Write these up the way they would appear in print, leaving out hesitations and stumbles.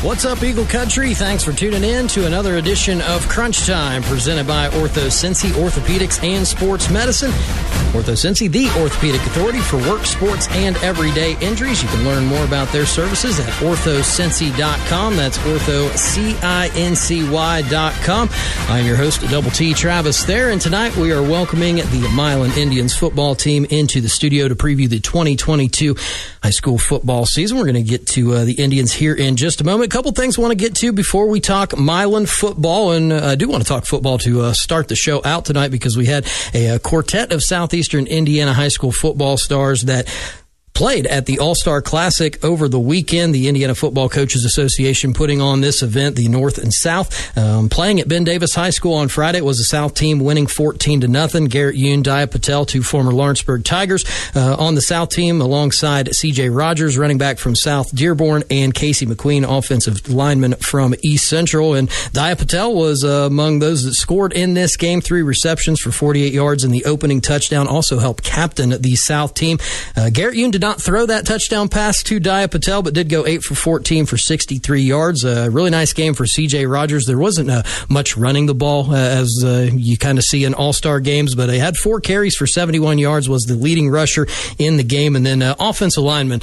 What's up, Eagle Country? Thanks for tuning in to another edition of Crunch Time, presented by OrthoCincy Orthopedics and Sports Medicine. OrthoCincy, the orthopedic authority for work, sports, and everyday injuries. You can learn more about their services at orthocincy.com. That's orthocincy.com. I'm your host, Double T, Travis there, and tonight we are welcoming the Milan Indians football team into the studio to preview the 2022 high school football season. We're going to get to the Indians here in just a moment. A couple things I want to get to before we talk Milan football, and I do want to talk football to start the show out tonight because we had a quartet of Southeastern Indiana high school football stars that played at the All-Star Classic over the weekend. The Indiana Football Coaches Association putting on this event, the North and South. Playing at Ben Davis High School on Friday, it was the South team winning 14-0. Garrett Yoon, Dia Patel, two former Lawrenceburg Tigers on the South team, alongside C.J. Rogers, running back from South Dearborn, and Casey McQueen, offensive lineman from East Central. And Dia Patel was among those that scored in this game, 3 receptions for 48 yards in the opening touchdown, also helped captain the South team. Garrett Yoon did not throw that touchdown pass to Dia Patel, but did go 8 for 14 for 63 yards. A really nice game for C.J. Rogers. There wasn't much running the ball, as you kind of see in all-star games, but he had 4 carries for 71 yards, was the leading rusher in the game. And then offensive linemen,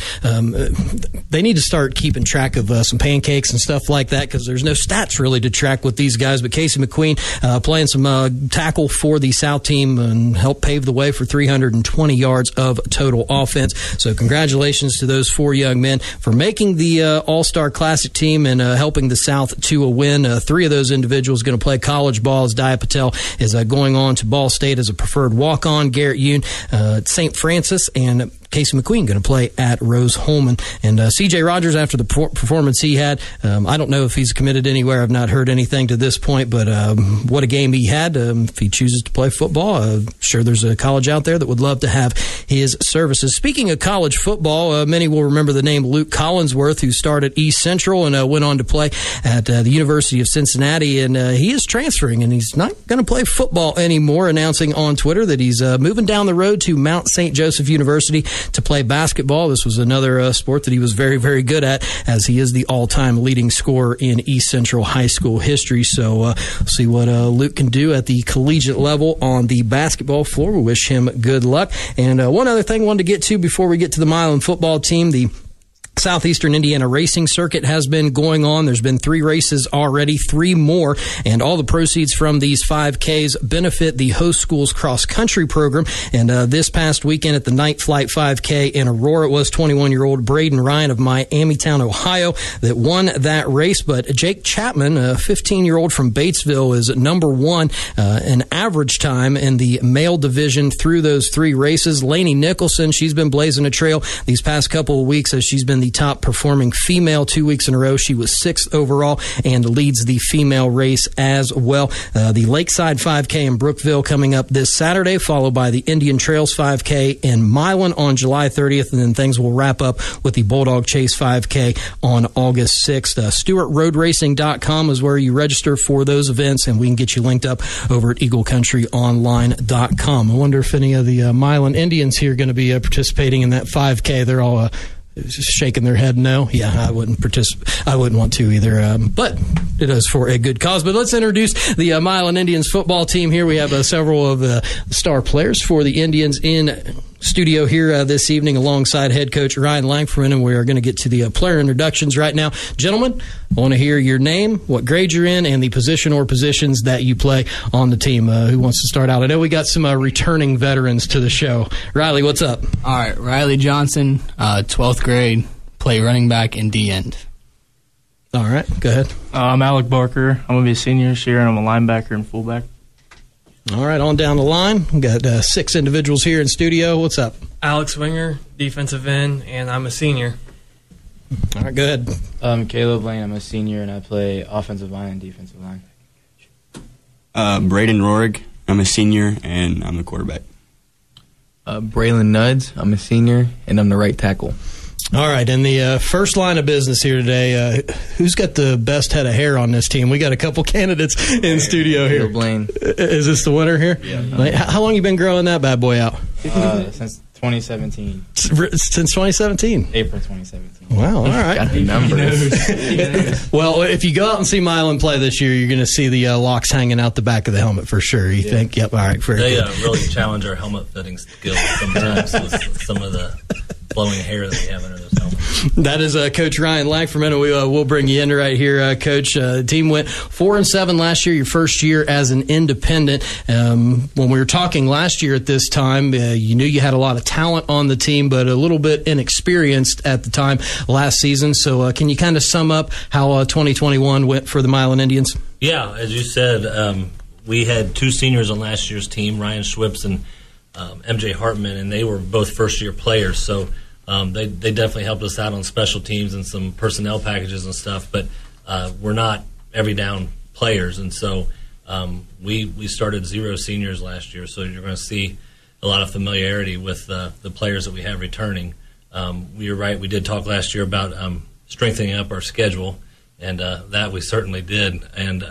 they need to start keeping track of some pancakes and stuff like that, because there's no stats really to track with these guys. But Casey McQueen playing some tackle for the South team and helped pave the way for 320 yards of total offense. So congratulations to those 4 young men for making the All-Star Classic team and helping the South to a win. 3 of those individuals going to play college ball, as Dia Patel is going on to Ball State as a preferred walk-on. Garrett Yoon at St. Francis, and Casey McQueen going to play at Rose-Hulman. And C.J. Rogers, after the performance he had, I don't know if he's committed anywhere. I've not heard anything to this point, but what a game he had. If he chooses to play football, I'm sure there's a college out there that would love to have his services. Speaking of college football, many will remember the name Luke Collinsworth, who started East Central and went on to play at the University of Cincinnati, and he is transferring, and he's not going to play football anymore, announcing on Twitter that he's moving down the road to Mount St. Joseph University to play basketball. This was another sport that he was very, very good at, as he is the all-time leading scorer in East Central high school history. So we'll see what Luke can do at the collegiate level on the basketball floor. We wish him good luck. And one other thing I wanted to get to before we get to the Milan football team, the Southeastern Indiana Racing Circuit has been going on. There's been 3 races already, 3 more, and all the proceeds from these 5Ks benefit the host school's cross-country program. And this past weekend at the Night Flight 5K in Aurora, it was 21-year-old Braden Ryan of Miamitown, Ohio, that won that race. But Jake Chapman, a 15-year-old from Batesville, is number 1 in average time in the male division through those 3 races. Lainey Nicholson, she's been blazing a trail these past couple of weeks, as she's been the top performing female 2 weeks in a row. She was 6th overall and leads the female race as well. The Lakeside 5K in Brookville coming up this Saturday, followed by the Indian Trails 5K in Milan on July 30th, and then things will wrap up with the Bulldog Chase 5K on August 6th. StewartRoadRacing.com is where you register for those events, and we can get you linked up over at EagleCountryOnline.com. I wonder if any of the Milan Indians here are going to be participating in that 5K. They're all just shaking their head no. Yeah, I wouldn't participate. I wouldn't want to either, but it is for a good cause. But let's introduce the Milan Indians football team here. We have several of the star players for the Indians in studio here this evening, alongside head coach Ryan Langford, and we are going to get to the player introductions right now. Gentlemen, I want to hear your name, what grade you're in, and the position or positions that you play on the team. Who wants to start out? I know we got some returning veterans to the show. Riley, what's up? All right, Riley Johnson, 12th grade, play running back and D-end. All right, go ahead. I'm Alec Barker. I'm going to be a senior this year, and I'm a linebacker and fullback. All right, on down the line. We've got 6 individuals here in studio. What's up? Alex Winger, defensive end, and I'm a senior. All right, go ahead. I'm Caleb Lane. I'm a senior, and I play offensive line and defensive line. Braden Rohrig. I'm a senior, and I'm the quarterback. Braylon Nuds. I'm a senior, and I'm the right tackle. All right, in the first line of business here today, who's got the best head of hair on this team? We got a couple candidates in studio here. Blaine. Is this the winner here? Yeah. How long you been growing that bad boy out? Since 2017. Since 2017. April 2017. Wow, all right. Got the numbers. Well, if you go out and see Milan play this year, you're going to see the locks hanging out the back of the helmet for sure. You think? Yep, all right, very They good. really challenge our helmet fitting skills sometimes with some of the flowing hair that we have under those helmets. That is Coach Ryan Lackferman. We'll bring you in right here, Coach. The team went 4-7 last year, your first year as an independent. When we were talking last year at this time, you knew you had a lot of talent on the team, but a little bit inexperienced at the time last season. So can you kind of sum up how 2021 went for the Milan Indians? Yeah, as you said, we had two seniors on last year's team, Ryan Schwips and MJ Hartman, and they were both first-year players. So they definitely helped us out on special teams and some personnel packages and stuff, but we're not every down players. And so we started 0 seniors last year, so you're going to see a lot of familiarity with the players that we have returning. You're right, we did talk last year about strengthening up our schedule, and that we certainly did. And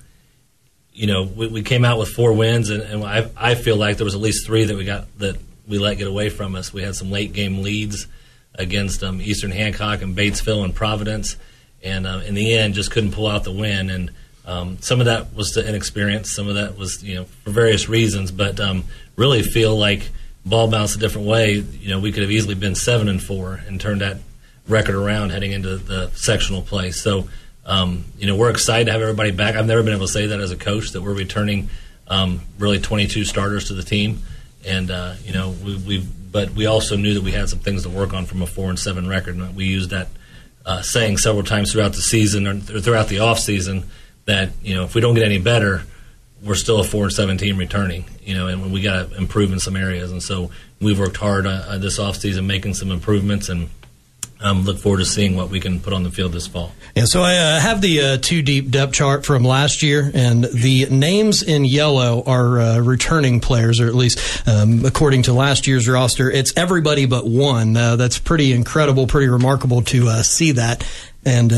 we came out with 4 wins, and I feel like there was at least 3 that we let get away from us. We had some late game leads against Eastern Hancock and Batesville and Providence, and in the end just couldn't pull out the win. And some of that was the inexperience, some of that was for various reasons, but really feel like ball bounced a different way. We could have easily been 7-4 and turned that record around heading into the sectional play. So we're excited to have everybody back. I've never been able to say that as a coach, that we're returning really 22 starters to the team. And but we also knew that we had some things to work on from a 4-7 record, and we used that saying several times throughout the season or throughout the off season that if we don't get any better, we're still a 4-7 team returning. And we got to improve in some areas, and so we've worked hard this off season making some improvements, and look forward to seeing what we can put on the field this fall. Yeah, so I have the 2 deep depth chart from last year, and the names in yellow are returning players, or at least according to last year's roster. It's everybody but one. That's pretty incredible, pretty remarkable to see that. And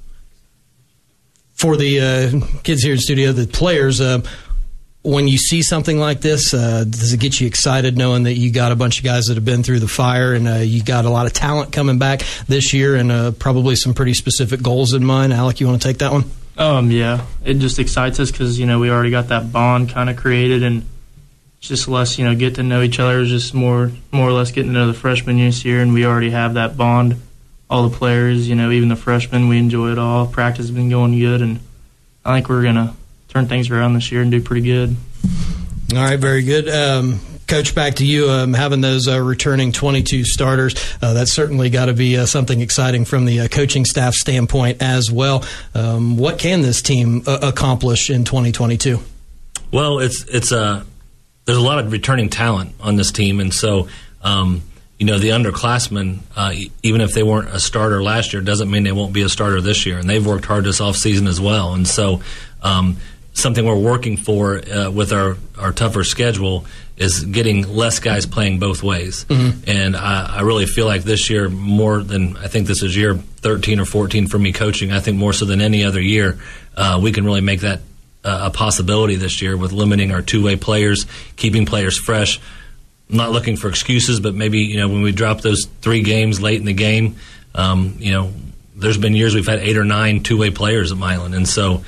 for the kids here in the studio, the players, when you see something like this, does it get you excited knowing that you got a bunch of guys that have been through the fire, and you got a lot of talent coming back this year, and probably some pretty specific goals in mind? Alec, you want to take that one? Yeah, it just excites us because we already got that bond kind of created, and it's just less get to know each other. It's just more or less getting to know the freshmen this year, and we already have that bond. All the players, even the freshmen, we enjoy it all. Practice has been going good, and I think we're gonna turn things around this year and do pretty good. All right, very good. Coach, back to you. Having those returning 22 starters, that's certainly got to be something exciting from the coaching staff standpoint as well. What can this team accomplish in 2022? Well, there's a lot of returning talent on this team, and so the underclassmen, even if they weren't a starter last year, doesn't mean they won't be a starter this year, and they've worked hard this offseason as well. And so something we're working for with our tougher schedule is getting less guys playing both ways. Mm-hmm. And I really feel like this year, more than I think this is year 13 or 14 for me coaching, I think more so than any other year, we can really make that a possibility this year with limiting our two-way players, keeping players fresh. I'm not looking for excuses, but maybe when we drop those 3 games late in the game, there's been years we've had 8 or 9 two-way players at Milan, and so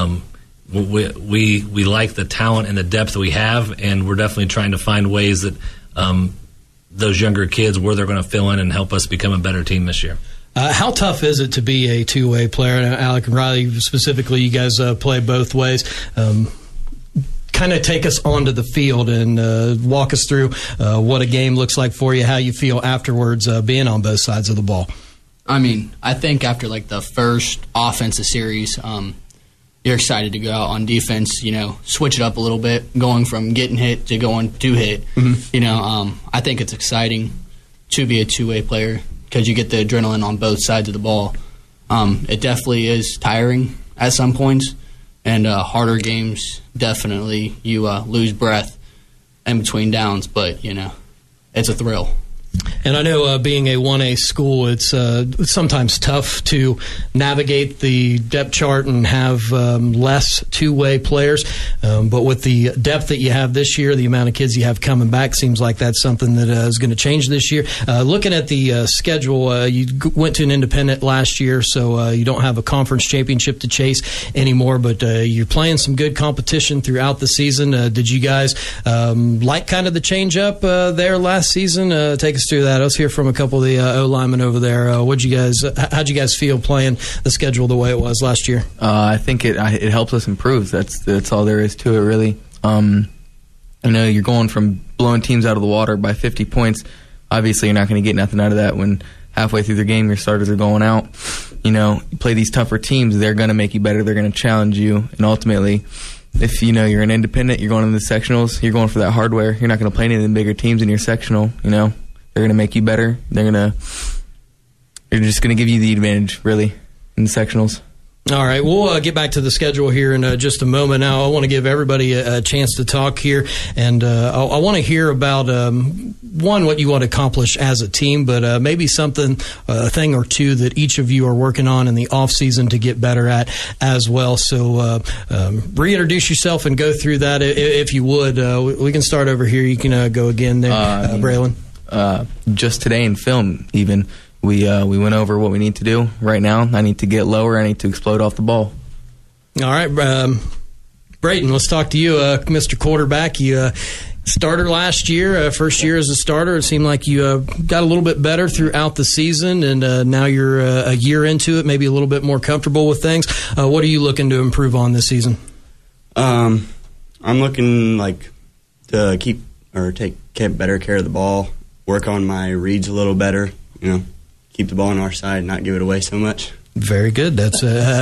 we like the talent and the depth we have, and we're definitely trying to find ways that those younger kids where they're going to fill in and help us become a better team this year. How tough is it to be a two-way player? Alec and Riley specifically, you guys play both ways. Kind of take us onto the field and walk us through what a game looks like for you, how you feel afterwards being on both sides of the ball. I mean, I think after the first offensive series, you're excited to go out on defense, switch it up a little bit, going from getting hit to going to hit. Mm-hmm. I think it's exciting to be a two-way player because you get the adrenaline on both sides of the ball. It definitely is tiring at some points, and harder games, definitely you lose breath in between downs, but, it's a thrill. And I know being a 1A school, it's sometimes tough to navigate the depth chart and have less two-way players. But with the depth that you have this year, the amount of kids you have coming back, seems like that's something that is going to change this year. Looking at the schedule, you went to an independent last year, so you don't have a conference championship to chase anymore, but you're playing some good competition throughout the season. Did you guys like kind of the change-up there last season? Take us through that. Let's hear from a couple of the O-linemen over there. How'd you guys feel playing the schedule the way it was last year? I think it helps us improve. That's all there is to it, really. You're going from blowing teams out of the water by 50 points. Obviously, you're not going to get nothing out of that when halfway through the game your starters are going out. You play these tougher teams, they're going to make you better. They're going to challenge you, and ultimately, if you're an independent, you're going into the sectionals, you're going for that hardware. You're not going to play any of the bigger teams in your sectional. They're going to make you better. They're just going to give you the advantage, really, in the sectionals. All right, we'll get back to the schedule here in just a moment. Now, I want to give everybody a chance to talk here, and I want to hear about, one, what you want to accomplish as a team, but maybe something, a thing or two that each of you are working on in the off-season to get better at as well. So reintroduce yourself and go through that if you would. We can start over here. You can go again there, Braylon. Just today in film, even, we went over what we need to do right now. I need to get lower. I need to explode off the ball. All right, Brayton, let's talk to you, Mr. Quarterback. You starter last year, first year as a starter. It seemed like you got a little bit better throughout the season, and now you're a year into it, maybe a little bit more comfortable with things. What are you looking to improve on this season? I'm looking to take better care of the ball, work on my reads a little better, keep the ball on our side, not give it away so much. Very good. That's I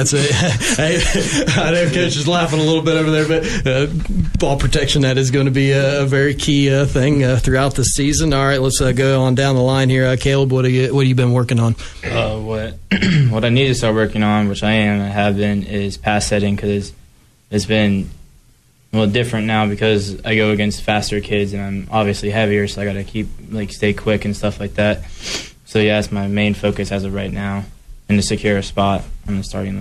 know Coach is laughing a little bit over there, but ball protection, that is going to be a very key thing throughout the season. All right, let's go on down the line here. Caleb, what have you been working on? What I need to start working on, which I have been, is pass setting, because it's been different now because I go against faster kids and I'm obviously heavier, so I got to stay quick and stuff like that. So yeah, that's my main focus as of right now, and to secure a spot on the starting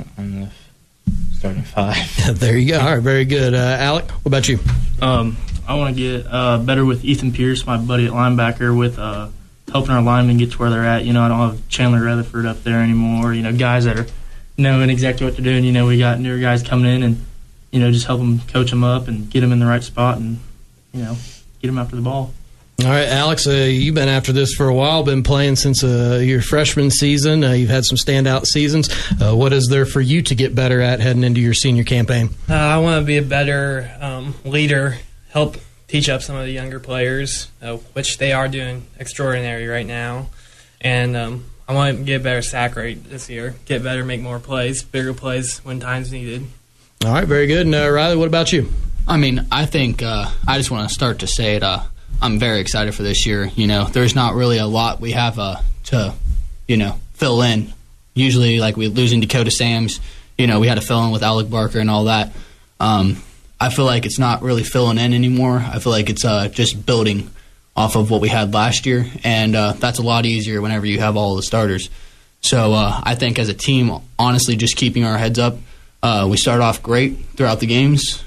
five. There you go. All right, very good. Alec, what about you? I want to get better with Ethan Pierce, my buddy at linebacker, with helping our linemen get to where they're at. I don't have Chandler Rutherford up there anymore. Guys that are knowing exactly what they're doing. We got newer guys coming in and just help them, coach them up and get them in the right spot and, get them after the ball. All right, Alex, you've been after this for a while, been playing since your freshman season. You've had some standout seasons. What is there for you to get better at heading into your senior campaign? I want to be a better leader, help teach up some of the younger players, which they are doing extraordinary right now. And I want to get a better sack rate this year, get better, make more plays, bigger plays when time's needed. All right, very good. And Riley, what about you? I think I just want to start to say it. I'm very excited for this year. There's not really a lot we have to, fill in. Usually, we losing Dakota Sams, we had to fill in with Alec Barker and all that. I feel like it's not really filling in anymore. I feel like it's just building off of what we had last year, and that's a lot easier whenever you have all the starters. So I think as a team, honestly, just keeping our heads up. We start off great throughout the games.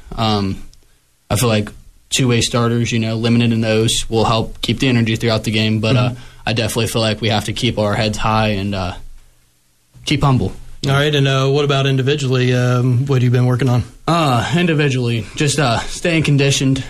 I feel like two-way starters, limited in those, will help keep the energy throughout the game. But I definitely feel like we have to keep our heads high and keep humble. All right, and what about individually? What have you been working on? Individually, just staying conditioned,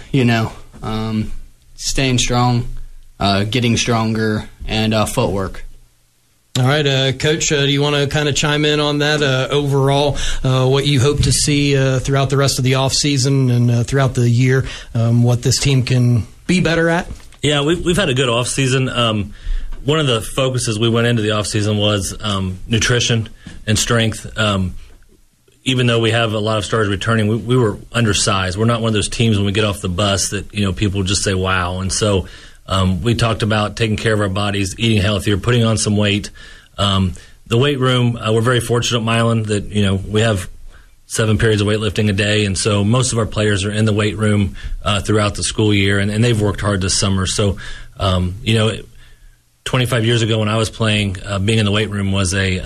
staying strong, getting stronger, and footwork. All right, Coach, do you want to kind of chime in on that overall, what you hope to see throughout the rest of the offseason and throughout the year, what this team can be better at? Yeah, we've had a good offseason. One of the focuses we went into the offseason was nutrition and strength. Even though we have a lot of starters returning, we were undersized. We're not one of those teams when we get off the bus that people just say, wow. And so we talked about taking care of our bodies, eating healthier, putting on some weight. The weight room, we're very fortunate at Milan that, we have 7 periods of weightlifting a day, and so most of our players are in the weight room throughout the school year, and they've worked hard this summer. So, 25 years ago when I was playing, being in the weight room was a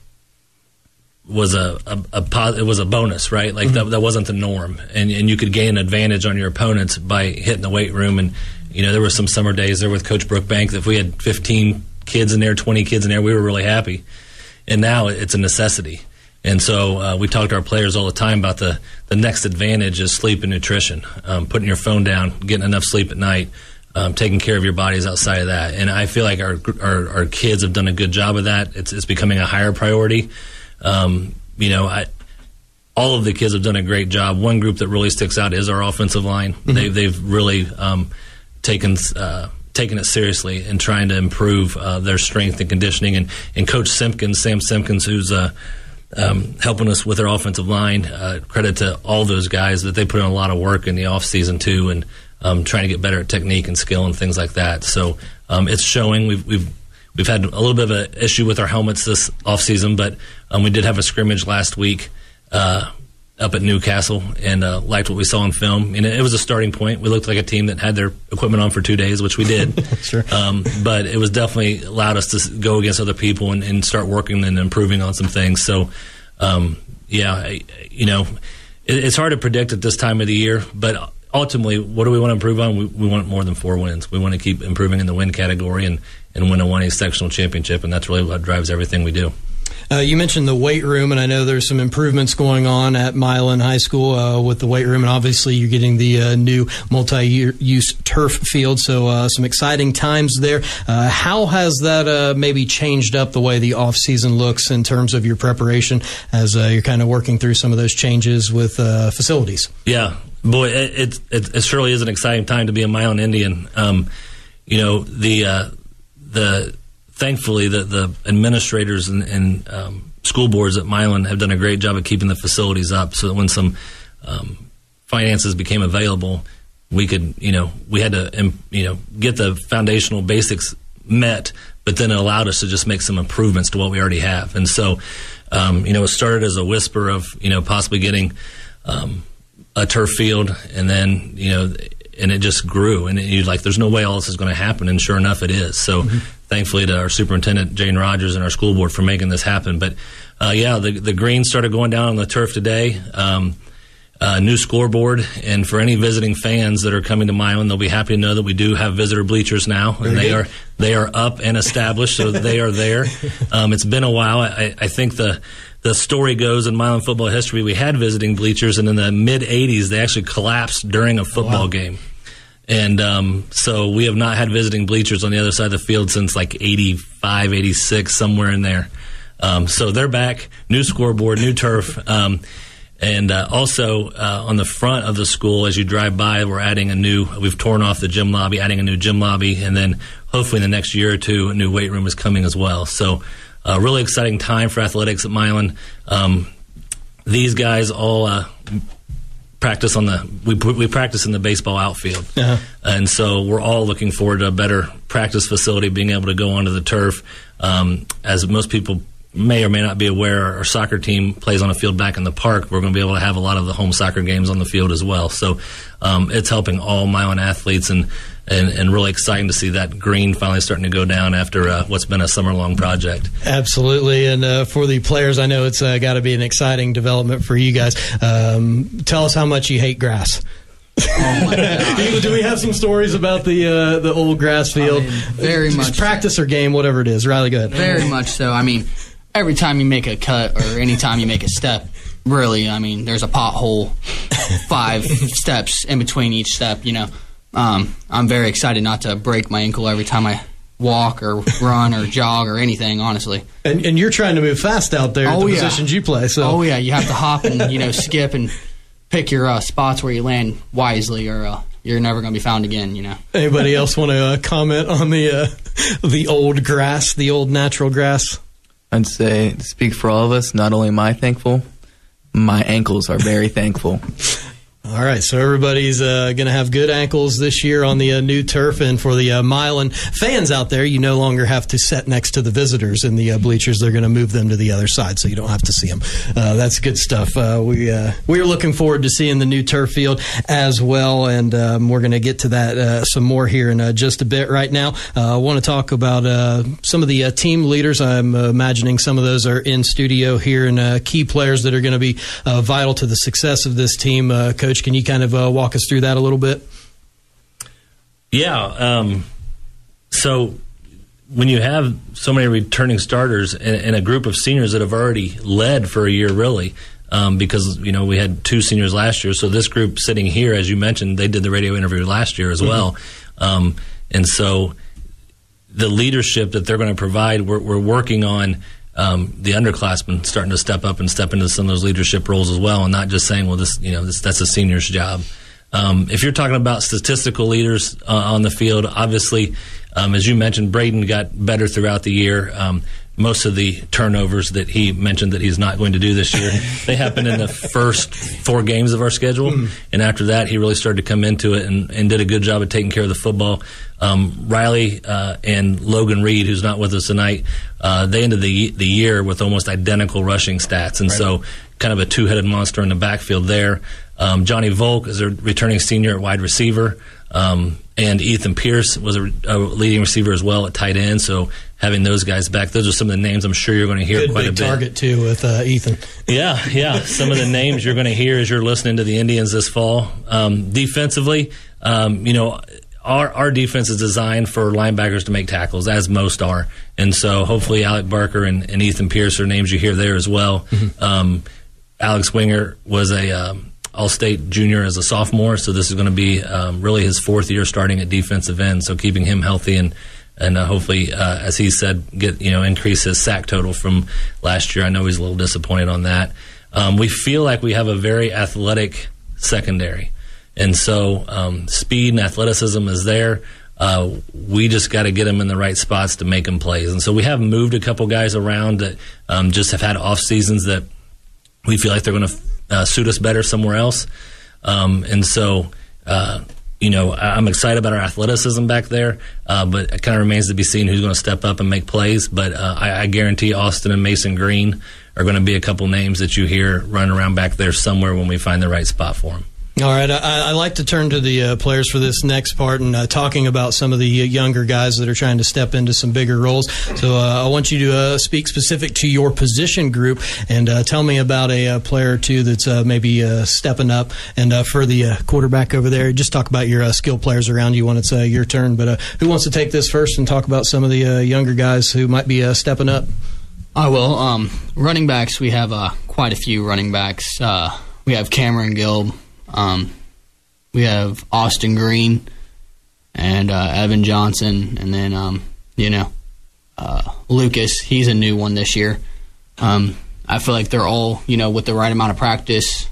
bonus, right? Like that wasn't the norm, and you could gain an advantage on your opponents by hitting the weight room. And there were some summer days there with Coach Brookbank that if we had 15 kids in there, 20 kids in there, we were really happy. And now it's a necessity. And so we talk to our players all the time about the next advantage is sleep and nutrition, putting your phone down, getting enough sleep at night, taking care of your bodies outside of that. And I feel like our kids have done a good job of that. It's becoming a higher priority. All of the kids have done a great job. One group that really sticks out is our offensive line. Mm-hmm. They've really taken it seriously and trying to improve their strength and conditioning. And Coach Sam Simpkins, who's helping us with our offensive line, credit to all those guys that they put in a lot of work in the off season too, and trying to get better at technique and skill and things like that. So it's showing. We've had a little bit of an issue with our helmets this offseason, but we did have a scrimmage last week up at Newcastle and liked what we saw on film. And it was a starting point. We looked like a team that had their equipment on for 2 days, which we did. Sure. But it was definitely allowed us to go against other people and start working and improving on some things. So, it's hard to predict at this time of the year, but ultimately, what do we want to improve on? We want more than 4 wins. We want to keep improving in the win category and win a 1A sectional championship, and that's really what drives everything we do. You mentioned the weight room, and I know there's some improvements going on at Milan High School with the weight room, and obviously you're getting the new multi-use turf field, so some exciting times there. How has that maybe changed up the way the off-season looks in terms of your preparation as you're kind of working through some of those changes with facilities? Yeah. Boy, it surely is an exciting time to be a Milan Indian. Thankfully, the administrators and school boards at Milan have done a great job of keeping the facilities up, so that when some finances became available, we could, we had to, get the foundational basics met, but then it allowed us to just make some improvements to what we already have. And so, it started as a whisper of, possibly getting a turf field, and then, and it just grew, and you're like, there's no way all this is going to happen, and sure enough, it is. So, thankfully to our superintendent, Jane Rogers, and our school board for making this happen. But, the greens started going down on the turf today, new scoreboard, and for any visiting fans that are coming to Milan, they'll be happy to know that we do have visitor bleachers now, and they are up and established, so they are there. It's been a while. I think the story goes in Milan football history, we had visiting bleachers, and in the mid-'80s, they actually collapsed during a football game. And so we have not had visiting bleachers on the other side of the field since like 85, 86, somewhere in there. So they're back, new scoreboard, new turf. And also on the front of the school, as you drive by, we've torn off the gym lobby, adding a new gym lobby, and then hopefully in the next year or two, a new weight room is coming as well. So a really exciting time for athletics at Milan. These guys all practice we practice in the baseball outfield. Uh-huh. And so we're all looking forward to a better practice facility, being able to go onto the turf. As most people may or may not be aware, our soccer team plays on a field back in the park. We're going to be able to have a lot of the home soccer games on the field as well. So it's helping all Milan athletes, and really exciting to see that green finally starting to go down after what's been a summer-long project. Absolutely, and for the players, I know it's got to be an exciting development for you guys. Tell us how much you hate grass. Oh my God. Do we have some stories about the old grass field? Very much. Just practice or game, whatever it is. Riley, go ahead. Very much so. Every time you make a cut or any time you make a step, really, there's a pothole 5 steps in between each step, I'm very excited not to break my ankle every time I walk or run or jog or anything, honestly. And you're trying to move fast out there at the positions you play. So. Oh, yeah. You have to hop and, skip and pick your spots where you land wisely, or you're never going to be found again, Anybody else want to comment on the old grass, the old natural grass? I'd say, to speak for all of us, not only am I thankful, my ankles are very thankful. All right, so everybody's going to have good ankles this year on the new turf, and for the Milan fans out there, you no longer have to sit next to the visitors in the bleachers. They're going to move them to the other side, so you don't have to see them. That's good stuff. We are looking forward to seeing the new turf field as well, and we're going to get to that some more here in just a bit. Right now, I want to talk about some of the team leaders. I'm imagining some of those are in studio here, and key players that are going to be vital to the success of this team. Coach, can you kind of walk us through that a little bit? Yeah. So when you have so many returning starters and a group of seniors that have already led for a year, really, because, we had 2 seniors last year. So this group sitting here, as you mentioned, they did the radio interview last year as well. And so the leadership that they're going to provide, we're working on the underclassmen starting to step up and step into some of those leadership roles as well, and not just saying, well, that's a senior's job. If you're talking about statistical leaders on the field, obviously, as you mentioned, Braden got better throughout the year. Most of the turnovers that he mentioned that he's not going to do this year, they happened in the first 4 games of our schedule. And after that, he really started to come into it and did a good job of taking care of the football. Riley and Logan Reed, who's not with us tonight, they ended the year with almost identical rushing stats. And so kind of a two-headed monster in the backfield there. Johnny Volk is a returning senior at wide receiver. And Ethan Pierce was a leading receiver as well at tight end. So having those guys back, those are some of the names I'm sure you're going to hear quite a bit. Good big target, too, with Ethan. Yeah. Some of the names you're going to hear as you're listening to the Indians this fall. Defensively, our defense is designed for linebackers to make tackles, as most are. And so hopefully Alec Barker and Ethan Pierce are names you hear there as well. Alex Winger was a All-State junior as a sophomore, so this is going to be really his 4th year starting at defensive end, so keeping him healthy and hopefully, as he said, increase his sack total from last year. I know he's a little disappointed on that. We feel like we have a very athletic secondary, and so speed and athleticism is there. We just got to get them in the right spots to make them plays, and so we have moved a couple guys around that just have had off seasons that we feel like they're going to suit us better somewhere else. And so, I'm excited about our athleticism back there, but it kind of remains to be seen who's going to step up and make plays. But I guarantee Austin and Mason Green are going to be a couple names that you hear running around back there somewhere when we find the right spot for them. All right, I like to turn to the players for this next part and talking about some of the younger guys that are trying to step into some bigger roles. So I want you to speak specific to your position group and tell me about a player or two that's maybe stepping up. And for the quarterback over there, just talk about your skill players around you when it's your turn. But who wants to take this first and talk about some of the younger guys who might be stepping up? I will. Running backs, we have quite a few running backs. We have Cameron Gilb. We have Austin Green and Evan Johnson, and then Lucas. He's a new one this year. I feel like they're all with the right amount of practice.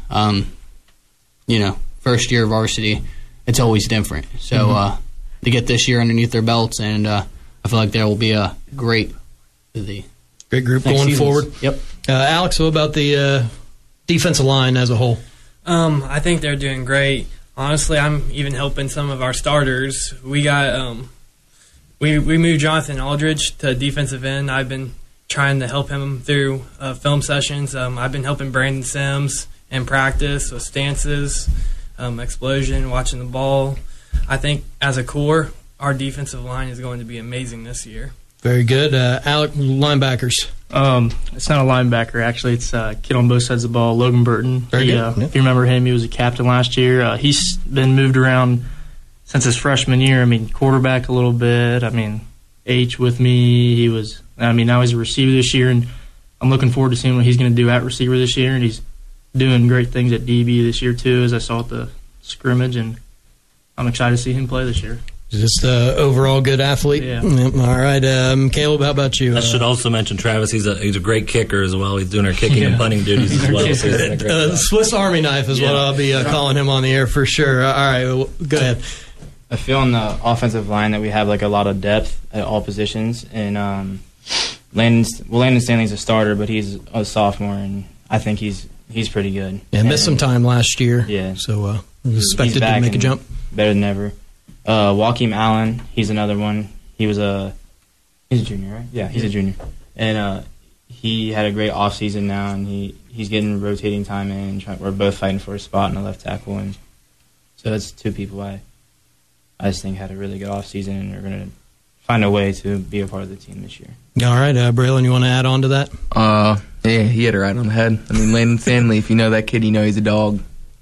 First year of varsity, it's always different. So to get this year underneath their belts, and I feel like there will be a great group going forward. Yep. Alex, what about the defensive line as a whole? I think they're doing great. Honestly, I'm even helping some of our starters. We got we moved Jonathan Aldridge to defensive end. I've been trying to help him through film sessions. I've been helping Brandon Sims in practice with stances, explosion, watching the ball. I think as a core, our defensive line is going to be amazing this year. Very good. Alec, linebackers. It's not a linebacker, actually. It's a kid on both sides of the ball, Logan Burton. Very good. If you remember him, he was a captain last year. He's been moved around since his freshman year. Quarterback a little bit. H with me. Now he's a receiver this year, and I'm looking forward to seeing what he's going to do at receiver this year. And he's doing great things at DB this year, too, as I saw at the scrimmage, and I'm excited to see him play this year. Just overall good athlete. Yeah. Yep. All right, Caleb, how about you? I should also mention Travis. He's a great kicker as well. He's doing our kicking and punting duties as well. So Swiss Army knife is what I'll be calling him on the air for sure. All right, go ahead. I feel on the offensive line that we have a lot of depth at all positions, and Landon Stanley's a starter, but he's a sophomore, and I think he's he's pretty good. Yeah, missed some time last year. Yeah. So expected to make a jump. Better than ever. Joakim Allen, he's another one. He's a junior, right? Yeah, he's a junior. And he had a great offseason now, and he's getting rotating time in. We're both fighting for a spot in the left tackle. And so that's two people I just think had a really good offseason and are going to find a way to be a part of the team this year. All right, Braylon, you want to add on to that? Yeah, he hit it right on the head. I mean, Landon Stanley, if you know that kid, you know he's a dog.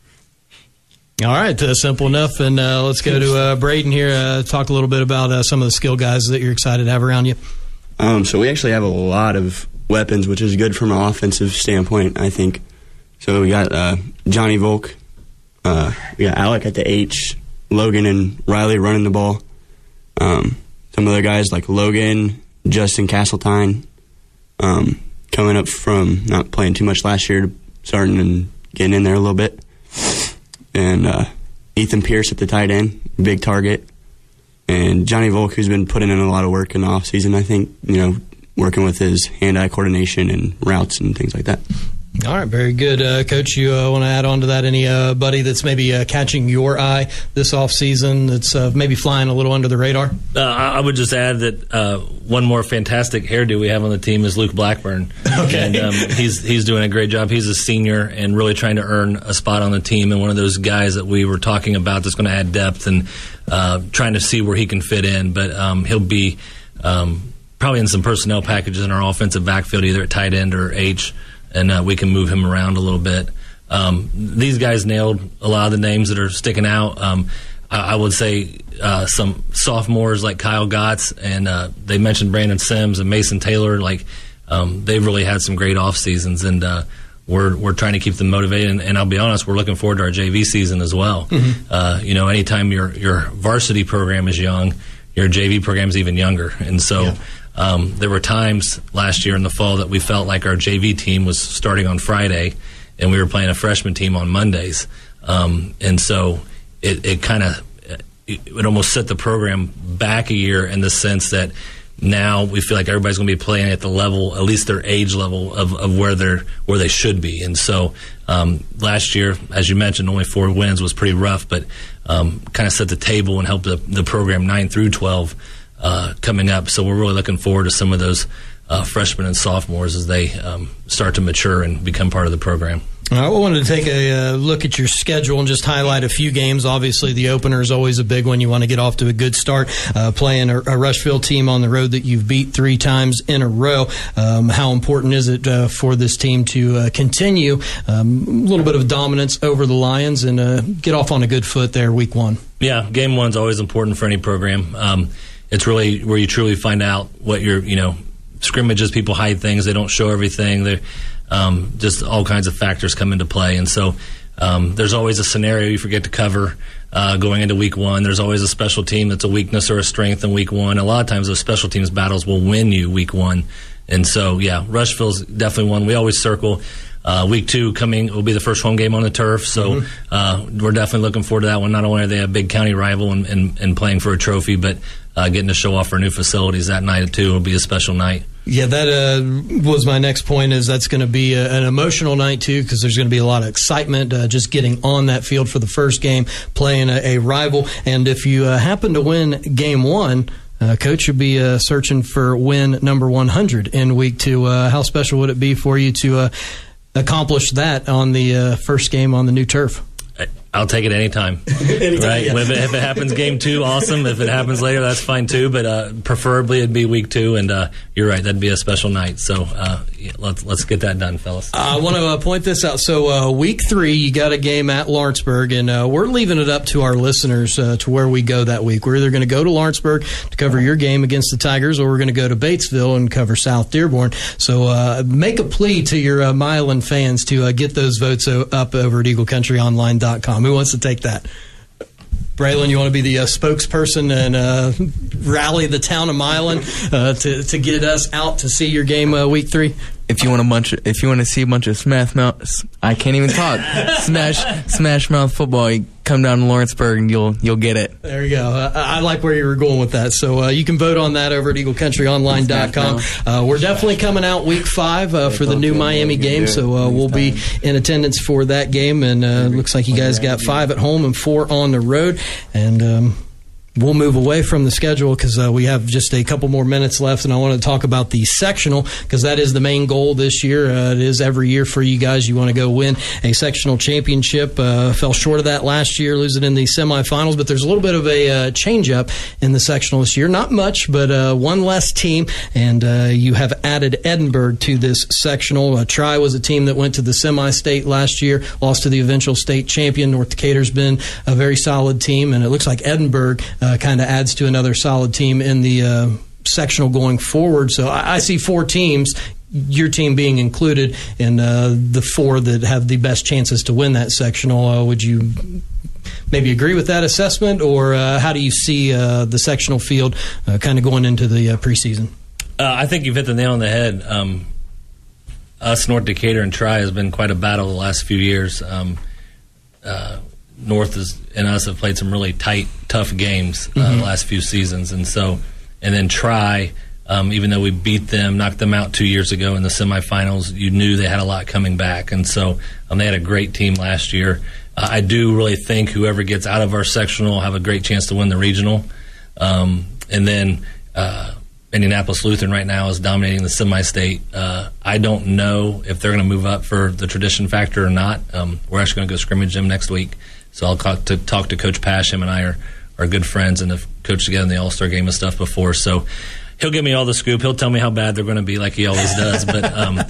All right, simple enough. And let's go to Braden here. Talk a little bit about some of the skill guys that you're excited to have around you. So we actually have a lot of weapons, which is good from an offensive standpoint, I think. So we got Johnny Volk. We got Alec at the H. Logan and Riley running the ball. Some other guys like Logan, Justin Castletine, coming up from not playing too much last year to starting and getting in there a little bit. And Ethan Pierce at the tight end, big target. And Johnny Volk, who's been putting in a lot of work in the offseason, I think, working with his hand-eye coordination and routes and things like that. All right, very good. Coach, you want to add on to that? Anybody that's maybe catching your eye this offseason that's maybe flying a little under the radar? I would just add that one more fantastic hairdo we have on the team is Luke Blackburn. Okay. And he's doing a great job. He's a senior and really trying to earn a spot on the team, and one of those guys that we were talking about that's going to add depth and trying to see where he can fit in. But he'll be probably in some personnel packages in our offensive backfield, either at tight end or H, and we can move him around a little bit. These guys nailed a lot of the names that are sticking out. I would say some sophomores like Kyle Gotts, and they mentioned Brandon Sims and Mason Taylor. They've really had some great off seasons, and we're trying to keep them motivated. And I'll be honest, we're looking forward to our JV season as well. Mm-hmm. Anytime your varsity program is young, your JV program is even younger, and so. Yeah. There were times last year in the fall that we felt like our JV team was starting on Friday and we were playing a freshman team on Mondays. And so it kind of it almost set the program back a year in the sense that now we feel like everybody's going to be playing at the level, at least their age level of where they should be. And so last year, as you mentioned, only 4 wins was pretty rough, but kind of set the table and helped the program 9 through 12 coming up. So we're really looking forward to some of those freshmen and sophomores as they start to mature and become part of the program. I wanted to take a look at your schedule and just highlight a few games. Obviously, the opener is always a big one. You want to get off to a good start. Playing a Rushville team on the road that you've beat 3 times in a row. How important is it for this team to continue a little bit of dominance over the Lions and get off on a good foot there week 1? Yeah, game 1's always important for any program. It's really where you truly find out what your, scrimmages, people hide things. They don't show everything. They're just all kinds of factors come into play. And so there's always a scenario you forget to cover going into week 1. There's always a special team that's a weakness or a strength in week 1. A lot of times those special teams battles will win you week 1. And so, Rushville's definitely one. We always circle. Week 2 coming will be the first home game on the turf, so we're definitely looking forward to that one. Not only are they a big county rival and playing for a trophy, but getting to show off our new facilities that night too will be a special night. Yeah, that was my next point. Is that's going to be an emotional night too, because there's going to be a lot of excitement just getting on that field for the first game, playing a rival. And if you happen to win game 1. Coach, you'll be searching for win number 100 in week 2. How special would it be for you to accomplish that on the first game on the new turf? I'll take it anytime. Right? Yeah. If it happens game 2, awesome. If it happens later, that's fine too. But preferably it'd be week 2, and you're right, that'd be a special night. So let's get that done, fellas. I want to point this out. So week 3, you got a game at Lawrenceburg, and we're leaving it up to our listeners to where we go that week. We're either going to go to Lawrenceburg to cover your game against the Tigers, or we're going to go to Batesville and cover South Dearborn. So make a plea to your Milan fans to get those votes up over at EagleCountryOnline.com. Who wants to take that? Braylon, you want to be the spokesperson and rally the town of Milan to get us out to see your game week 3? If you want to see a bunch of smash mouth football, you come come down to Lawrenceburg and you'll get it. There you go. I like where you were going with that. So you can vote on that over at EagleCountryOnline.com. We're definitely coming out week 5 for the new Miami game, so we'll be in attendance for that game. And looks like you guys got 5 at home and 4 on the road. And we'll move away from the schedule because we have just a couple more minutes left, and I want to talk about the sectional because that is the main goal this year. It is every year for you guys. You want to go win a sectional championship. Fell short of that last year, losing in the semifinals, but there's a little bit of a change-up in the sectional this year. Not much, but one less team, and you have added Edinburgh to this sectional. Tri was a team that went to the semi-state last year, lost to the eventual state champion. North Decatur's been a very solid team, and it looks like Edinburgh kind of adds to another solid team in the sectional going forward. So I see 4 teams, your team being included, in the 4 that have the best chances to win that sectional. Would you maybe agree with that assessment, or how do you see the sectional field kind of going into the preseason? I think you've hit the nail on the head. Us, North Decatur, and Tri has been quite a battle the last few years. North and us have played some really tight, tough games the last few seasons, and then Tri, even though we beat them, knocked them out 2 years ago in the semifinals, you knew they had a lot coming back, and so they had a great team last year. I do really think whoever gets out of our sectional will have a great chance to win the regional, and then Indianapolis Lutheran right now is dominating the semi-state. I don't know if they're going to move up for the tradition factor or not. We're actually going to go scrimmage them next week. So I'll talk to Coach Pash. Him and I are good friends and have coached together in the All-Star game and stuff before. So he'll give me all the scoop. He'll tell me how bad they're going to be like he always does. But,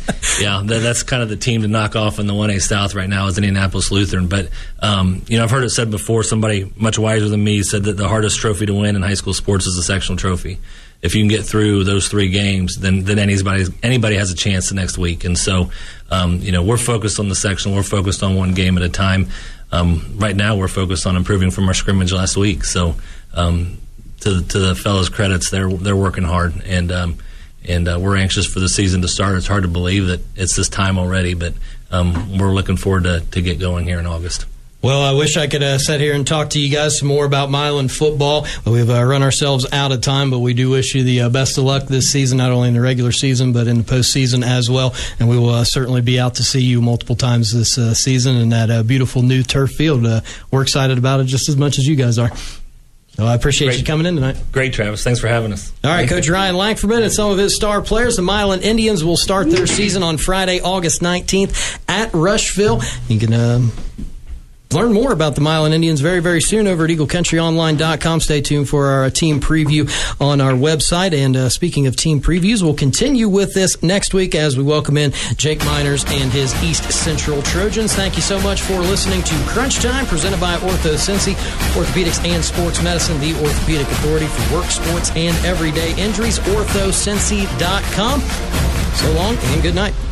that's kind of the team to knock off in the 1A South right now is Indianapolis Lutheran. But, I've heard it said before, somebody much wiser than me said that the hardest trophy to win in high school sports is the sectional trophy. If you can get through those 3 games, then anybody has a chance the next week. And so, we're focused on the sectional. We're focused on one game at a time. Right now, we're focused on improving from our scrimmage last week. So, to the fellows' credits, they're working hard, and we're anxious for the season to start. It's hard to believe that it's this time already, but we're looking forward to get going here in August. Well, I wish I could sit here and talk to you guys some more about Milan football. We've run ourselves out of time, but we do wish you the best of luck this season, not only in the regular season, but in the postseason as well. And we will certainly be out to see you multiple times this season in that beautiful new turf field. We're excited about it just as much as you guys are. So I appreciate you coming in tonight. Great, Travis. Thanks for having us. All right, Coach Ryan Langford and some of his star players. The Milan Indians will start their season on Friday, August 19th at Rushville. You can learn more about the Milan Indians very, very soon over at EagleCountryOnline.com. Stay tuned for our team preview on our website. And speaking of team previews, we'll continue with this next week as we welcome in Jake Miners and his East Central Trojans. Thank you so much for listening to Crunch Time, presented by OrthoCincy, Orthopedics and Sports Medicine, the orthopedic authority for work, sports, and everyday injuries. OrthoCincy.com. So long and good night.